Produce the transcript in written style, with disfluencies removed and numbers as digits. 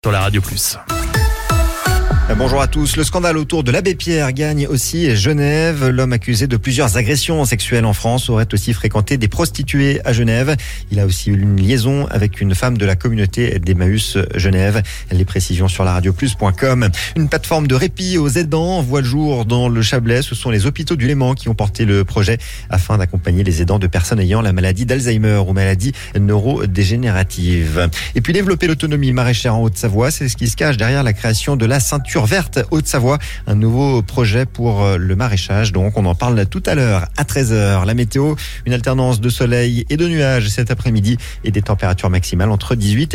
sur la Radio Plus. Bonjour à tous. Le scandale autour de l'abbé Pierre gagne aussi Genève. L'homme accusé de plusieurs agressions sexuelles en France aurait aussi fréquenté des prostituées à Genève. Il a aussi eu une liaison avec une femme de la communauté d'Emmaüs Genève. Les précisions sur laradioplus.com. Une plateforme de répit aux aidants voit le jour dans le Chablais. Ce sont les hôpitaux du Léman qui ont porté le projet afin d'accompagner les aidants de personnes ayant la maladie d'Alzheimer ou maladie neurodégénérative. Et puis développer l'autonomie maraîchère en Haute-Savoie, c'est ce qui se cache derrière la création de la ceinture verte Haute-Savoie, un nouveau projet pour le maraîchage. Donc on en parle tout à l'heure à 13h. La météo, une alternance de soleil et de nuages cet après-midi et des températures maximales entre 18 et